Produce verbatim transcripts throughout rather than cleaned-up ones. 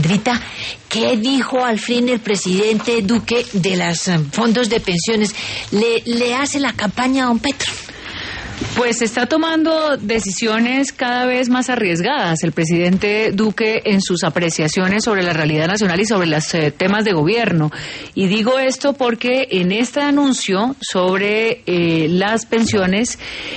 Pedrita, ¿qué dijo al fin el presidente Duque de los um, fondos de pensiones? ¿Le, le hace la campaña a don Petro? Pues está tomando decisiones cada vez más arriesgadas el presidente Duque en sus apreciaciones sobre la realidad nacional y sobre los eh, temas de gobierno. Y digo esto porque en este anuncio sobre eh, las pensiones,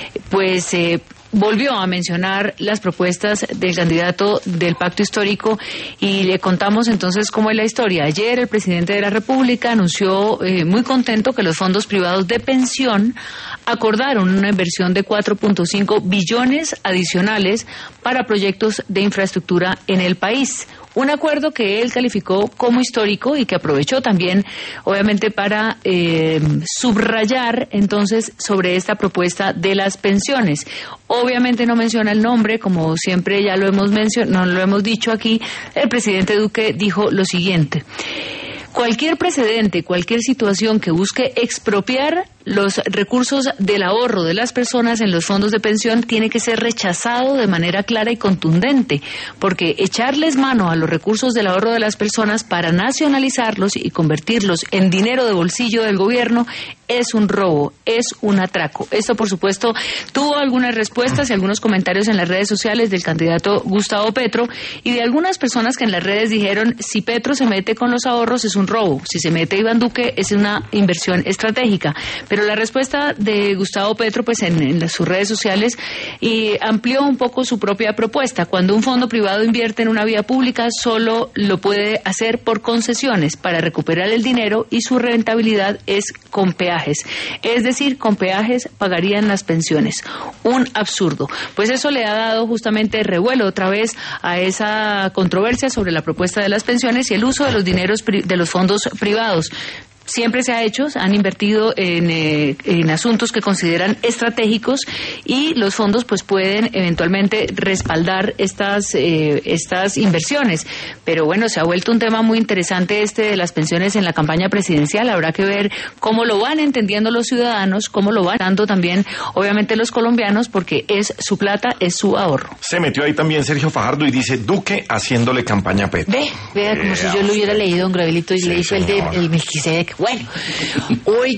pues eh, volvió a mencionar las propuestas del candidato del Pacto Histórico y le contamos entonces cómo es la historia. Ayer el presidente de la República anunció eh, muy contento que los fondos privados de pensión acordaron una inversión de cuatro punto cinco billones adicionales para proyectos de infraestructura en el país. Un acuerdo que él calificó como histórico y que aprovechó también, obviamente, para eh, subrayar entonces sobre esta propuesta de las pensiones. Obviamente no menciona el nombre, como siempre ya lo hemos mencionado, lo hemos dicho aquí. El presidente Duque dijo lo siguiente: cualquier precedente, cualquier situación que busque expropiar los recursos del ahorro de las personas en los fondos de pensión tiene que ser rechazado de manera clara y contundente, porque echarles mano a los recursos del ahorro de las personas para nacionalizarlos y convertirlos en dinero de bolsillo del gobierno es un robo, es un atraco. Esto, por supuesto, tuvo algunas respuestas y algunos comentarios en las redes sociales del candidato Gustavo Petro y de algunas personas que en las redes dijeron: si Petro se mete con los ahorros es un robo, si se mete Iván Duque es una inversión estratégica. Pero la respuesta de Gustavo Petro, pues en, en sus redes sociales, y amplió un poco su propia propuesta. Cuando un fondo privado invierte en una vía pública, solo lo puede hacer por concesiones para recuperar el dinero y su rentabilidad es con peajes. Es decir, con peajes pagarían las pensiones. Un absurdo. Pues eso le ha dado justamente revuelo otra vez a esa controversia sobre la propuesta de las pensiones y el uso de los dineros de los fondos privados. Siempre se ha hecho, han invertido en, eh, en asuntos que consideran estratégicos y los fondos pues pueden eventualmente respaldar estas eh, estas inversiones. Pero bueno, se ha vuelto un tema muy interesante este de las pensiones en la campaña presidencial. Habrá que ver cómo lo van entendiendo los ciudadanos, cómo lo van dando también obviamente los colombianos, porque es su plata, es su ahorro. Se metió ahí también Sergio Fajardo y dice: Duque haciéndole campaña a Petro. Ve, vea, como eh, si yo lo hubiera leído, don Gravelito, y sí, le hizo el de el Melquisedec. Bueno, hoy